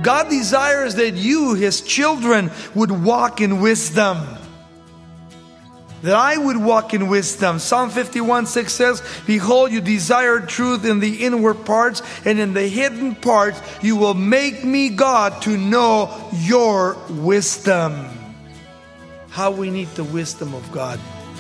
God desires that you, His children, would walk in wisdom. That I would walk in wisdom. Psalm 51:6 says, "Behold, you desire truth in the inward parts, and in the hidden parts you will make me, God, to know your wisdom." How we need the wisdom of God.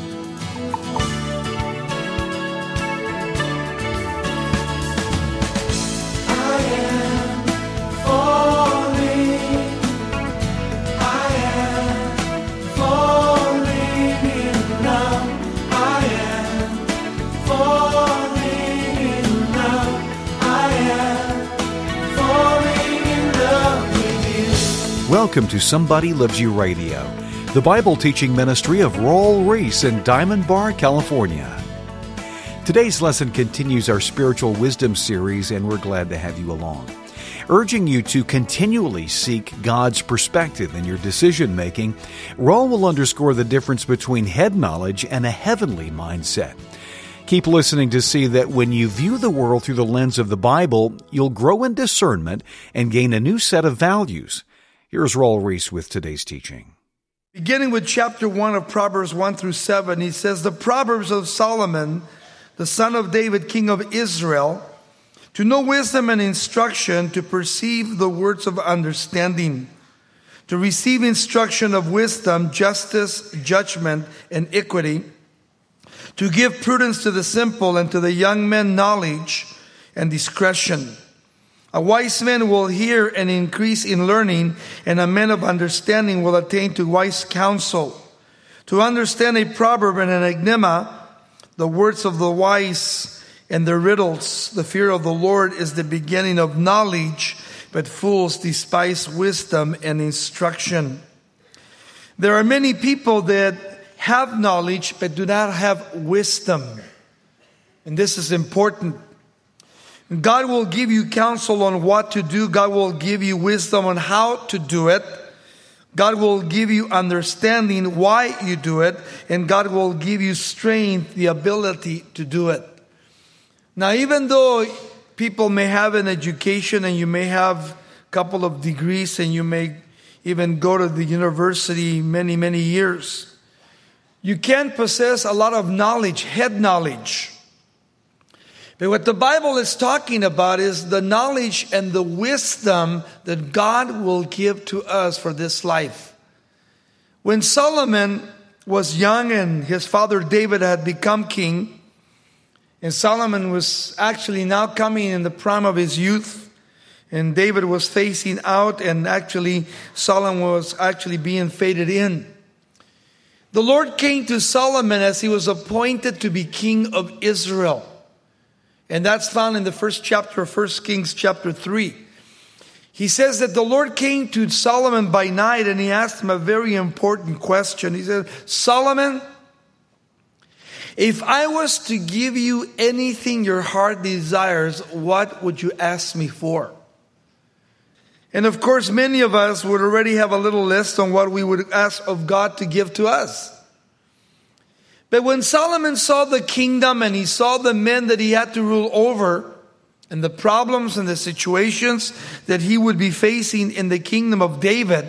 Welcome to Somebody Loves You Radio, the Bible teaching ministry of Raul Ries in Diamond Bar, California. Today's lesson continues our spiritual wisdom series, and we're glad to have you along. Urging you to continually seek God's perspective in your decision making, Raul will underscore the difference between head knowledge and a heavenly mindset. Keep listening to see that when you view the world through the lens of the Bible, you'll grow in discernment and gain a new set of values. Here's Raul Ries with today's teaching. Beginning with chapter 1 of Proverbs 1 through 7, he says, "The Proverbs of Solomon, the son of David, king of Israel, to know wisdom and instruction, to perceive the words of understanding, to receive instruction of wisdom, justice, judgment, and equity, to give prudence to the simple, and to the young men knowledge and discretion. A wise man will hear and increase in learning, and a man of understanding will attain to wise counsel. To understand a proverb and an enigma, the words of the wise and their riddles, the fear of the Lord is the beginning of knowledge, but fools despise wisdom and instruction." There are many people that have knowledge but do not have wisdom. And this is important. God will give you counsel on what to do. God will give you wisdom on how to do it. God will give you understanding why you do it. And God will give you strength, the ability to do it. Now, even though people may have an education and you may have a couple of degrees and you may even go to the university many, many years, you can possess a lot of knowledge, head knowledge. But what the Bible is talking about is the knowledge and the wisdom that God will give to us for this life. When Solomon was young and his father David had become king, and Solomon was actually now coming in the prime of his youth, and David was phasing out, and actually Solomon was actually being faded in. The Lord came to Solomon as he was appointed to be king of Israel. And that's found in the first chapter of 1 Kings chapter 3. He says that the Lord came to Solomon by night and he asked him a very important question. He said, "Solomon, if I was to give you anything your heart desires, what would you ask me for?" And of course, many of us would already have a little list on what we would ask of God to give to us. But when Solomon saw the kingdom and he saw the men that he had to rule over and the problems and the situations that he would be facing in the kingdom of David,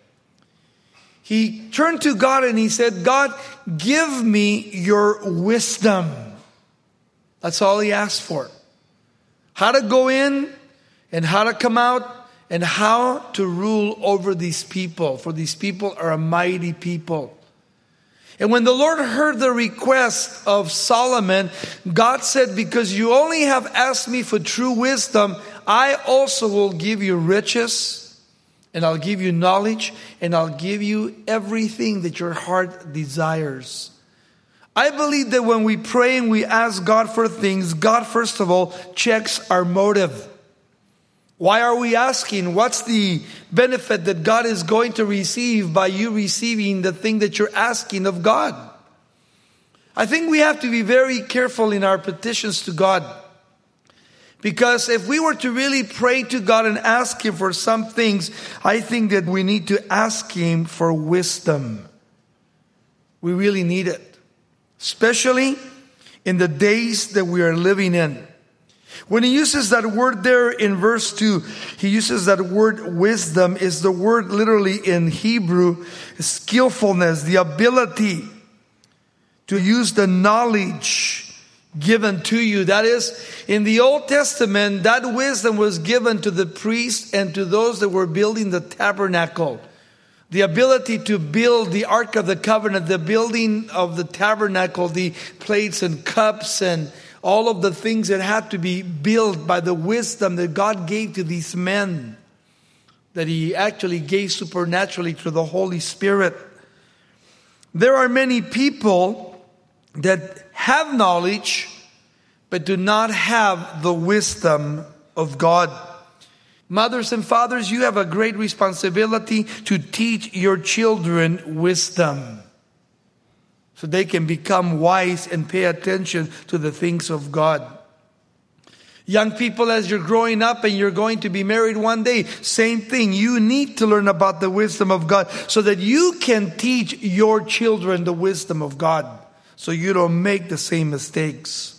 he turned to God and he said, "God, give me your wisdom." That's all he asked for. How to go in and how to come out and how to rule over these people. For these people are a mighty people. And when the Lord heard the request of Solomon, God said, "Because you only have asked me for true wisdom, I also will give you riches, and I'll give you knowledge, and I'll give you everything that your heart desires." I believe that when we pray and we ask God for things, God first of all checks our motive. Why are we asking? What's the benefit that God is going to receive by you receiving the thing that you're asking of God? I think we have to be very careful in our petitions to God. Because if we were to really pray to God and ask Him for some things, I think that we need to ask Him for wisdom. We really need it. Especially in the days that we are living in. When he uses that word there in verse 2, he uses that word wisdom, is the word literally in Hebrew, skillfulness, the ability to use the knowledge given to you. That is, in the Old Testament, that wisdom was given to the priests and to those that were building the tabernacle. The ability to build the Ark of the Covenant, the building of the tabernacle, the plates and cups and all of the things that had to be built by the wisdom that God gave to these men, that He actually gave supernaturally through the Holy Spirit. There are many people that have knowledge but do not have the wisdom of God. Mothers and fathers, you have a great responsibility to teach your children wisdom, so they can become wise and pay attention to the things of God. Young people, as you're growing up and you're going to be married one day, same thing. You need to learn about the wisdom of God so that you can teach your children the wisdom of God, so you don't make the same mistakes.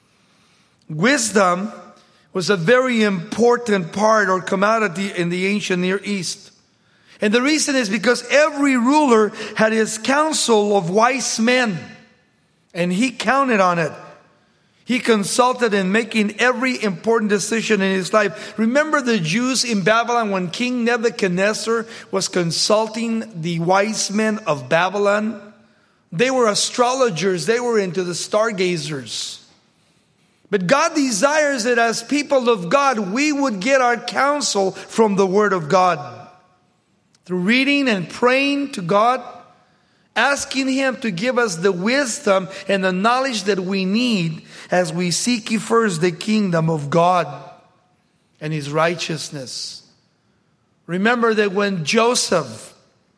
Wisdom was a very important part or commodity in the ancient Near East. And the reason is because every ruler had his council of wise men, and he counted on it. He consulted in making every important decision in his life. Remember the Jews in Babylon when King Nebuchadnezzar was consulting the wise men of Babylon? They were astrologers. They were into the stargazers. But God desires that as people of God, we would get our counsel from the Word of God. Through reading and praying to God, asking Him to give us the wisdom and the knowledge that we need as we seek ye first the kingdom of God and His righteousness. Remember that when Joseph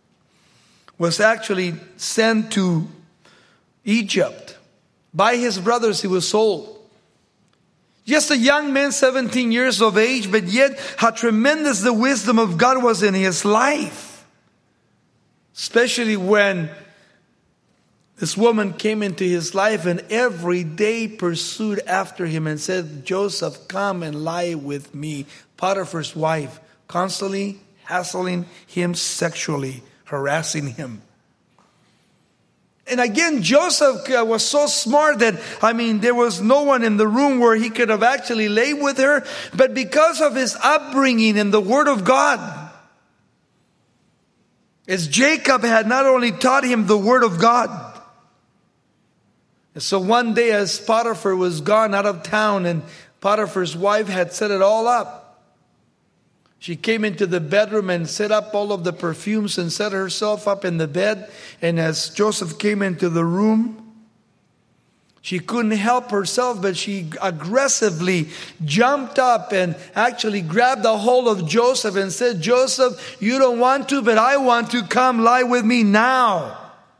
was actually sent to Egypt by his brothers, he was sold. Just a young man, 17 years of age, but yet how tremendous the wisdom of God was in his life. Especially when this woman came into his life and every day pursued after him and said, Joseph, come and lie with me. Potiphar's wife, constantly hassling him sexually, harassing him. And again, Joseph was so smart that, there was no one in the room where he could have actually laid with her. But because of his upbringing in the Word of God, as Jacob had not only taught him the Word of God. And so one day as Potiphar was gone out of town and Potiphar's wife had set it all up, she came into the bedroom and set up all of the perfumes and set herself up in the bed. And as Joseph came into the room, she couldn't help herself, but she aggressively jumped up and actually grabbed a hold of Joseph and said, Joseph, you don't want to, but I want to. Come lie with me now.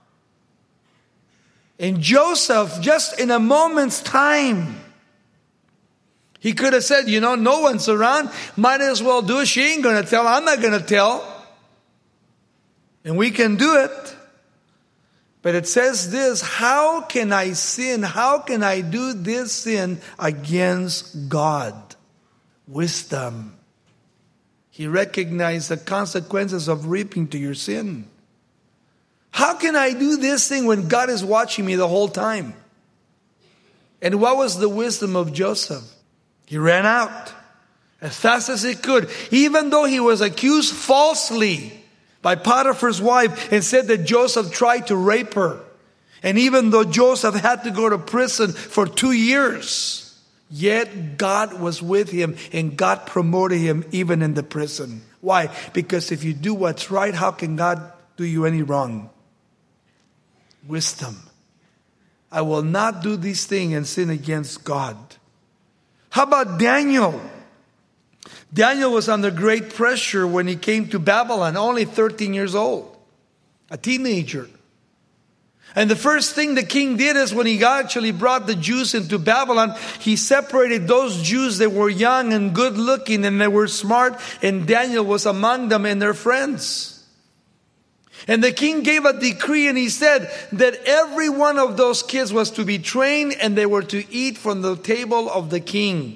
And Joseph, just in a moment's time, he could have said, no one's around. Might as well do it. She ain't going to tell. I'm not going to tell. And we can do it. But it says this, how can I sin? How can I do this sin against God? Wisdom. He recognized the consequences of reaping to your sin. How can I do this thing when God is watching me the whole time? And what was the wisdom of Joseph? He ran out as fast as he could, even though he was accused falsely by Potiphar's wife and said that Joseph tried to rape her. And even though Joseph had to go to prison for 2 years, yet God was with him and God promoted him even in the prison. Why? Because if you do what's right, how can God do you any wrong? Wisdom. I will not do this thing and sin against God. How about Daniel? Daniel was under great pressure when he came to Babylon, only 13 years old, a teenager. And the first thing the king did is when he actually brought the Jews into Babylon, he separated those Jews that were young and good looking and they were smart, and Daniel was among them and their friends. And the king gave a decree and he said that every one of those kids was to be trained and they were to eat from the table of the king.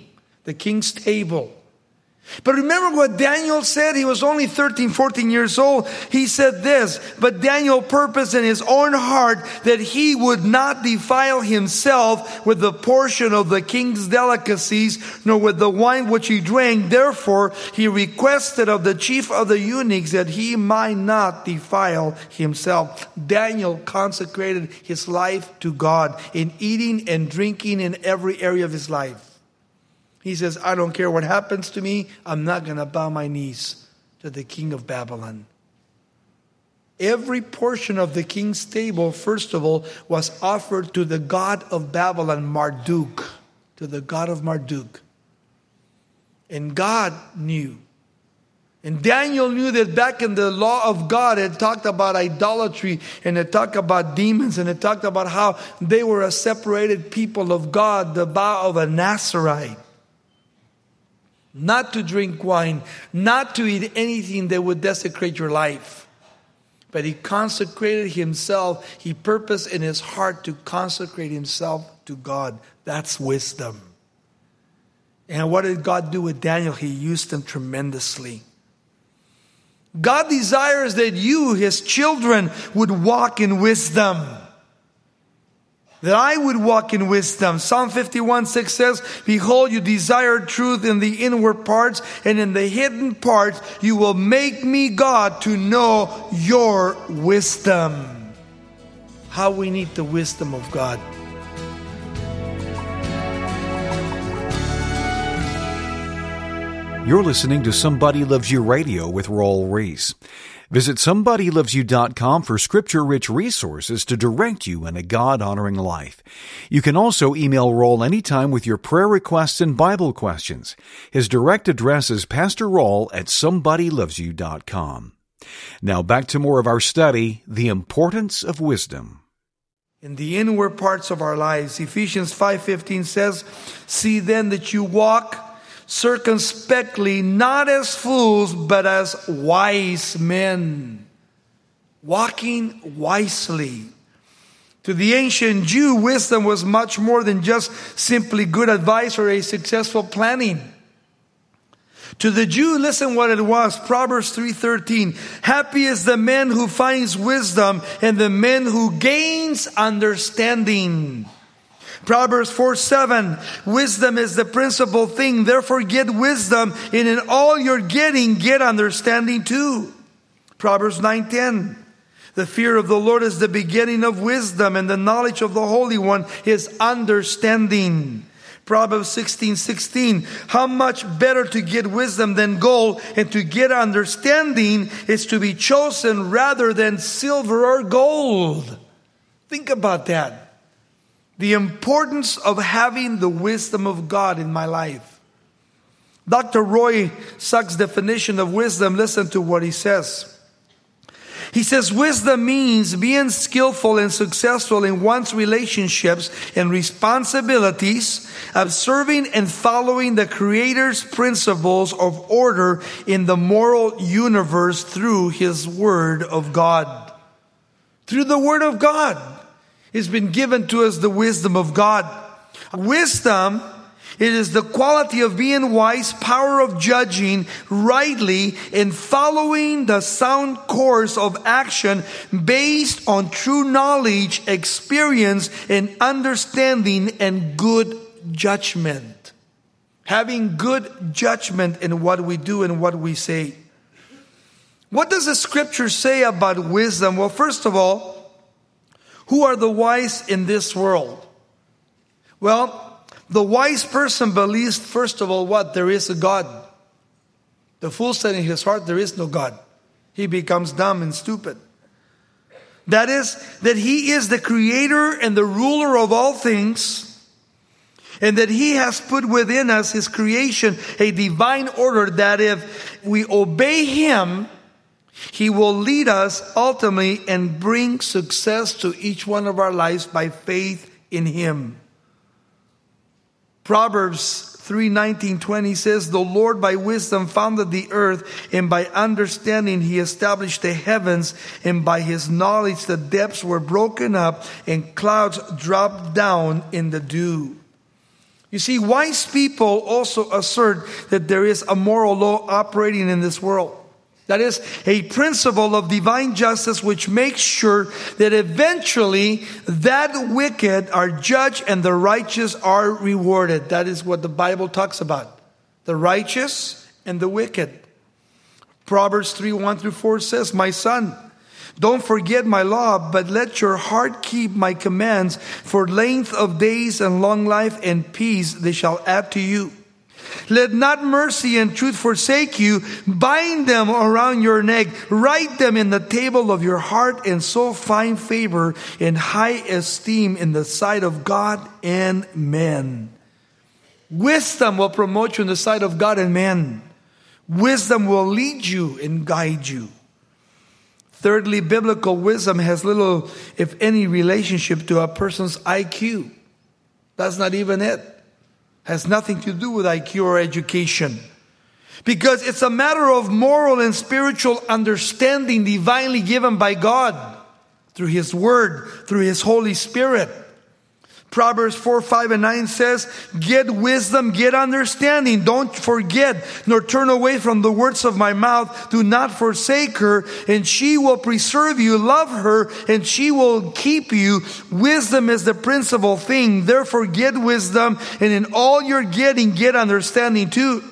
the king's table. But remember what Daniel said? He was only 13, 14 years old. He said this, but Daniel purposed in his own heart that he would not defile himself with the portion of the king's delicacies, nor with the wine which he drank. Therefore, he requested of the chief of the eunuchs that he might not defile himself. Daniel consecrated his life to God in eating and drinking in every area of his life. He says, I don't care what happens to me. I'm not going to bow my knees to the king of Babylon. Every portion of the king's table, first of all, was offered to the god of Babylon, Marduk. To the god of Marduk. And God knew. And Daniel knew that back in the law of God, it talked about idolatry, and it talked about demons, and it talked about how they were a separated people of God, the vow of a Nazarite. Not to drink wine, not to eat anything that would desecrate your life. But he consecrated himself. He purposed in his heart to consecrate himself to God. That's wisdom. And what did God do with Daniel? He used him tremendously. God desires that you, his children, would walk in wisdom. That I would walk in wisdom. Psalm 51:6 says, behold, you desire truth in the inward parts, and in the hidden parts you will make me, God, to know your wisdom. How we need the wisdom of God. You're listening to Somebody Loves You Radio with Raul Ries. Visit SomebodyLovesYou.com for scripture-rich resources to direct you in a God-honoring life. You can also email Raul anytime with your prayer requests and Bible questions. His direct address is Pastor Raul at SomebodyLovesYou.com. Now back to more of our study, The Importance of Wisdom. In the inward parts of our lives, Ephesians 5:15 says, see then that you walk circumspectly, not as fools, but as wise men. Walking wisely. To the ancient Jew, wisdom was much more than just simply good advice or a successful planning. To the Jew, listen what it was. Proverbs 3:13. Happy is the man who finds wisdom and the man who gains understanding. Proverbs 4:7, wisdom is the principal thing. Therefore get wisdom, and in all you're getting, get understanding too. Proverbs 9:10, the fear of the Lord is the beginning of wisdom, and the knowledge of the Holy One is understanding. Proverbs 16:16, how much better to get wisdom than gold, and to get understanding is to be chosen rather than silver or gold. Think about that. The importance of having the wisdom of God in my life. Dr. Roy Suck's definition of wisdom, listen to what he says. He says, wisdom means being skillful and successful in one's relationships and responsibilities, observing and following the Creator's principles of order in the moral universe through His Word of God. Through the Word of God. It's been given to us the wisdom of God. Wisdom, it is the quality of being wise, power of judging rightly, and following the sound course of action based on true knowledge, experience, and understanding and good judgment. Having good judgment in what we do and what we say. What does the scripture say about wisdom? Well, first of all, who are the wise in this world? Well, the wise person believes, first of all, what? There is a God. The fool said in his heart, there is no God. He becomes dumb and stupid. That is, that He is the creator and the ruler of all things, and that He has put within us, His creation, a divine order that if we obey Him, He will lead us ultimately and bring success to each one of our lives by faith in Him. Proverbs 3:19-20 says, the Lord by wisdom founded the earth, and by understanding He established the heavens, and by His knowledge the depths were broken up, and clouds dropped down in the dew. You see, wise people also assert that there is a moral law operating in this world. That is a principle of divine justice which makes sure that eventually that wicked are judged and the righteous are rewarded. That is what the Bible talks about. The righteous and the wicked. Proverbs 3:1-4 says, "My son, don't forget my law, but let your heart keep my commands, for length of days and long life and peace they shall add to you. Let not mercy and truth forsake you. Bind them around your neck. Write them in the table of your heart, and so find favor and high esteem in the sight of God and men." Wisdom will promote you in the sight of God and men. Wisdom will lead you and guide you. Thirdly, biblical wisdom has little, if any, relationship to a person's IQ. That's not even it. Has nothing to do with IQ or education. Because it's a matter of moral and spiritual understanding divinely given by God through His Word, through His Holy Spirit. Proverbs 4:5-9 says, "Get wisdom, get understanding. Don't forget, nor turn away from the words of my mouth. Do not forsake her, and she will preserve you. Love her, and she will keep you. Wisdom is the principal thing. Therefore, get wisdom, and in all you're getting, get understanding too.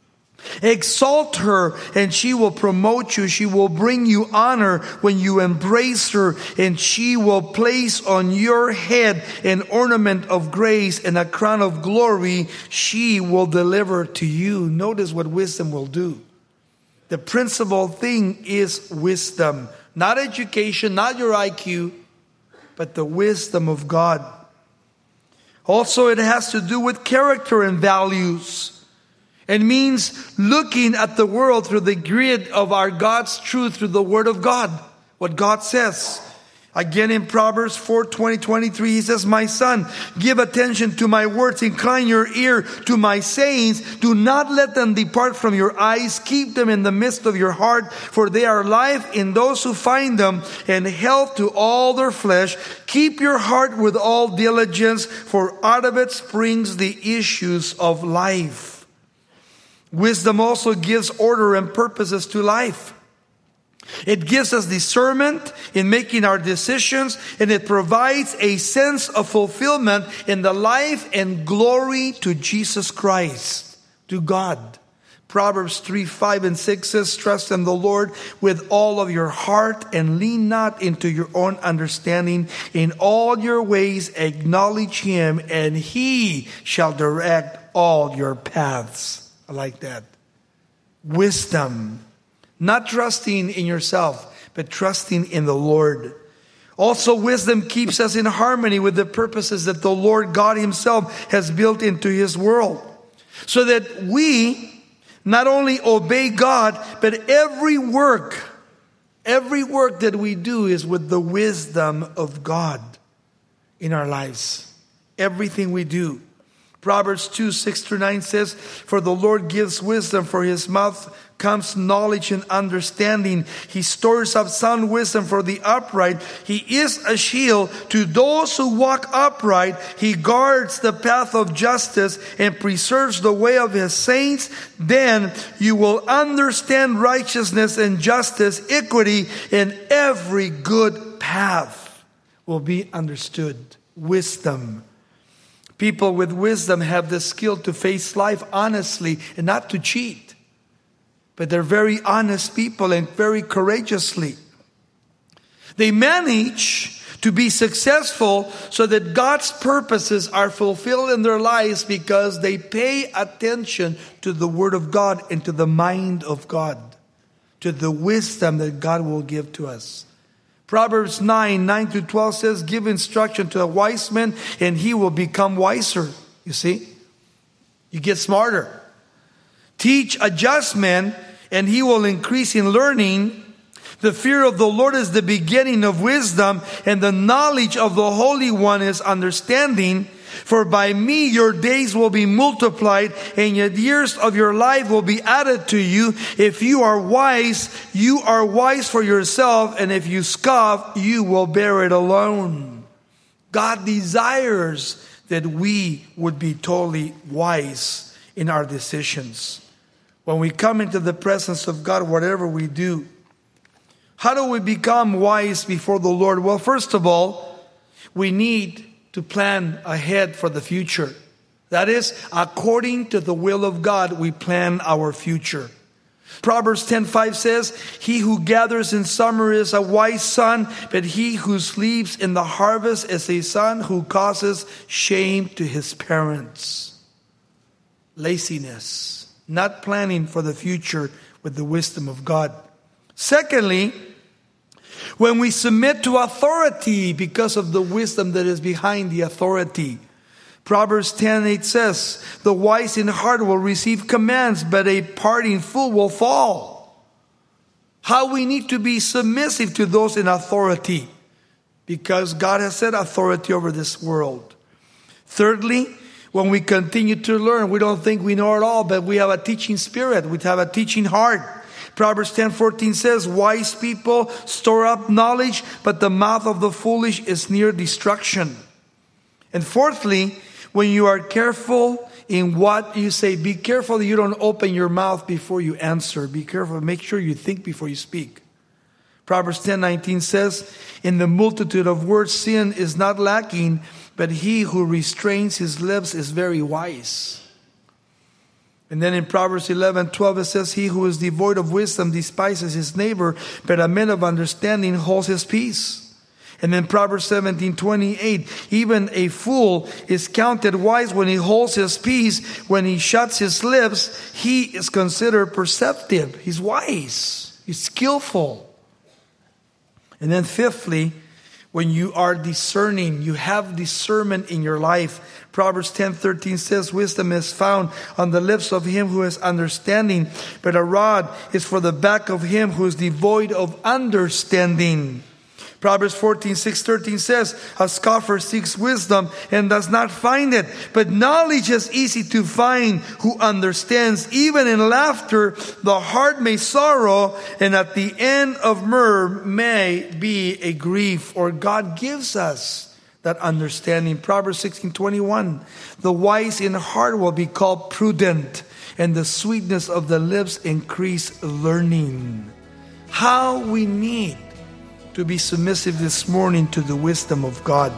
Exalt her, and she will promote you. She will bring you honor when you embrace her, and she will place on your head an ornament of grace and a crown of glory she will deliver to you." Notice what wisdom will do. The principal thing is wisdom. Not education, not your IQ, but the wisdom of God. Also, it has to do with character and values. It means looking at the world through the grid of our God's truth, through the Word of God, what God says. Again in Proverbs 4:20-23, He says, "My son, give attention to my words, incline your ear to my sayings. Do not let them depart from your eyes. Keep them in the midst of your heart, for they are life in those who find them, and health to all their flesh. Keep your heart with all diligence, for out of it springs the issues of life." Wisdom also gives order and purposes to life. It gives us discernment in making our decisions, and it provides a sense of fulfillment in the life and glory to Jesus Christ, to God. Proverbs 3:5-6 says, "Trust in the Lord with all of your heart, and lean not into your own understanding. In all your ways acknowledge Him, and He shall direct all your paths." I like that. Wisdom. Not trusting in yourself, but trusting in the Lord. Also, wisdom keeps us in harmony with the purposes that the Lord God Himself has built into His world. So that we not only obey God, but every work that we do is with the wisdom of God in our lives. Everything we do. Proverbs 2:6-9 says, "For the Lord gives wisdom, for His mouth comes knowledge and understanding. He stores up sound wisdom for the upright. He is a shield to those who walk upright. He guards the path of justice and preserves the way of His saints. Then you will understand righteousness and justice, equity, and every good path will be understood." Wisdom. People with wisdom have the skill to face life honestly and not to cheat. But they're very honest people and very courageously. They manage to be successful so that God's purposes are fulfilled in their lives because they pay attention to the Word of God and to the mind of God, to the wisdom that God will give to us. Proverbs 9:9-12 says, "Give instruction to a wise man, and he will become wiser." You see? You get smarter. "Teach a just man, and he will increase in learning. The fear of the Lord is the beginning of wisdom, and the knowledge of the Holy One is understanding. For by me your days will be multiplied, and the years of your life will be added to you. If you are wise for yourself, and if you scoff, you will bear it alone." God desires that we would be totally wise in our decisions. When we come into the presence of God, whatever we do, how do we become wise before the Lord? Well, first of all, we need to plan ahead for the future. That is, according to the will of God, we plan our future. Proverbs 10:5 says, "He who gathers in summer is a wise son, but he who sleeps in the harvest is a son who causes shame to his parents." Laziness, not planning for the future with the wisdom of God. Secondly, when we submit to authority because of the wisdom that is behind the authority. Proverbs 10:8 says, "The wise in heart will receive commands, but a parting fool will fall." How we need to be submissive to those in authority, because God has set authority over this world. Thirdly, when we continue to learn, we don't think we know it all, but we have a teaching spirit. We have a teaching heart. Proverbs 10:14 says, "Wise people store up knowledge, but the mouth of the foolish is near destruction." And fourthly, when you are careful in what you say, be careful that you don't open your mouth before you answer. Be careful. Make sure you think before you speak. Proverbs 10:19 says, "In the multitude of words, sin is not lacking, but he who restrains his lips is very wise." And then in Proverbs 11:12 it says, "He who is devoid of wisdom despises his neighbor, but a man of understanding holds his peace." And then Proverbs 17:28, "Even a fool is counted wise when he holds his peace. When he shuts his lips, he is considered perceptive." He's wise. He's skillful. And then fifthly, when you are discerning, you have discernment in your life. Proverbs 10:13 says, "Wisdom is found on the lips of him who has understanding, but a rod is for the back of him who is devoid of understanding." Proverbs 14:6-13 says, "A scoffer seeks wisdom and does not find it, but knowledge is easy to find who understands. Even in laughter, the heart may sorrow, and at the end of myrrh may be a grief." Or God gives us that understanding. Proverbs 16:21, "The wise in heart will be called prudent, and the sweetness of the lips increase learning." How we need to be submissive this morning to the wisdom of God.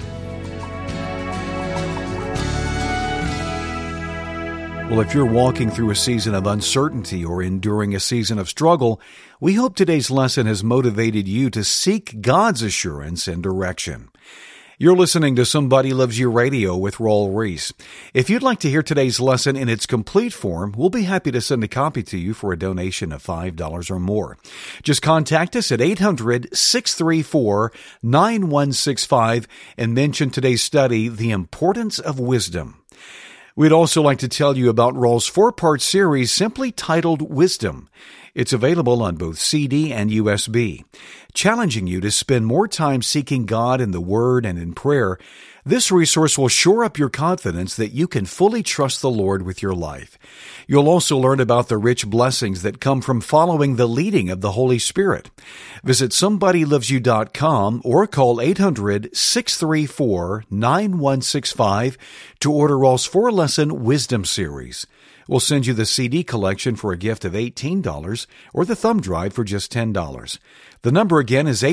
Well, if you're walking through a season of uncertainty or enduring a season of struggle, we hope today's lesson has motivated you to seek God's assurance and direction. You're listening to Somebody Loves You Radio with Raul Ries. If you'd like to hear today's lesson in its complete form, we'll be happy to send a copy to you for a donation of $5 or more. Just contact us at 800-634-9165 and mention today's study, The Importance of Wisdom. We'd also like to tell you about Raul's 4-part series simply titled Wisdom. It's available on both CD and USB. Challenging you to spend more time seeking God in the Word and in prayer, this resource will shore up your confidence that you can fully trust the Lord with your life. You'll also learn about the rich blessings that come from following the leading of the Holy Spirit. Visit somebodylovesyou.com or call 800-634-9165 to order Raul's 4-lesson Wisdom series. We'll send you the CD collection for a gift of $18 or the thumb drive for just $10. The number again is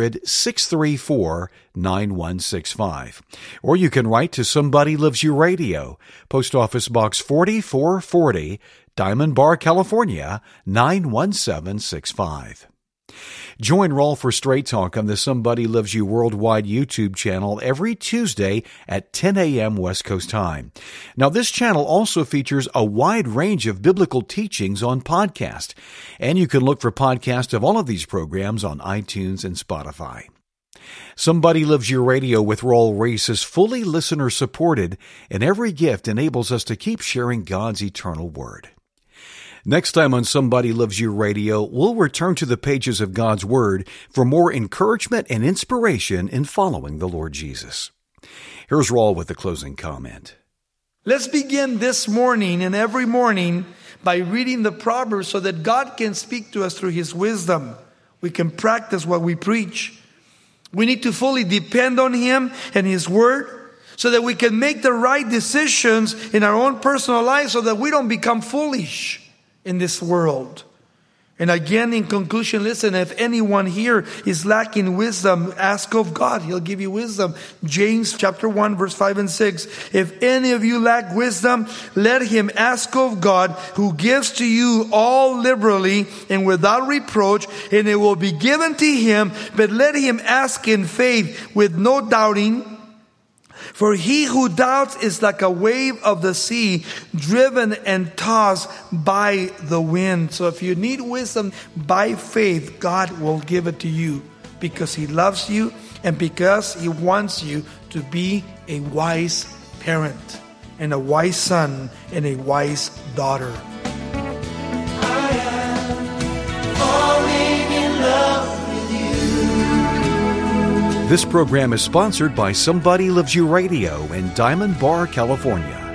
800-634-9165. Or you can write to Somebody Loves You Radio, Post Office Box 4440, Diamond Bar, California, 91765. Join Raul for Straight Talk on the Somebody Loves You Worldwide YouTube channel every Tuesday at 10 a.m. West Coast time. Now, this channel also features a wide range of biblical teachings on podcast, and you can look for podcasts of all of these programs on iTunes and Spotify. Somebody Loves You Radio with Raul Ries is fully listener-supported, and every gift enables us to keep sharing God's eternal Word. Next time on Somebody Loves You Radio, we'll return to the pages of God's Word for more encouragement and inspiration in following the Lord Jesus. Here's Raul with the closing comment. Let's begin this morning and every morning by reading the Proverbs so that God can speak to us through His wisdom. We can practice what we preach. We need to fully depend on Him and His Word so that we can make the right decisions in our own personal life so that we don't become foolish in this world. And again, in conclusion, listen, if anyone here is lacking wisdom, ask of God. He'll give you wisdom. James chapter 1, verse 5 and 6. If any of you lack wisdom, let him ask of God, who gives to you all liberally and without reproach, and it will be given to him. But let him ask in faith with no doubting. For he who doubts is like a wave of the sea, driven and tossed by the wind. So if you need wisdom, by faith, God will give it to you, because he loves you and because he wants you to be a wise parent and a wise son and a wise daughter. I am falling in love. This program is sponsored by Somebody Loves You Radio in Diamond Bar, California.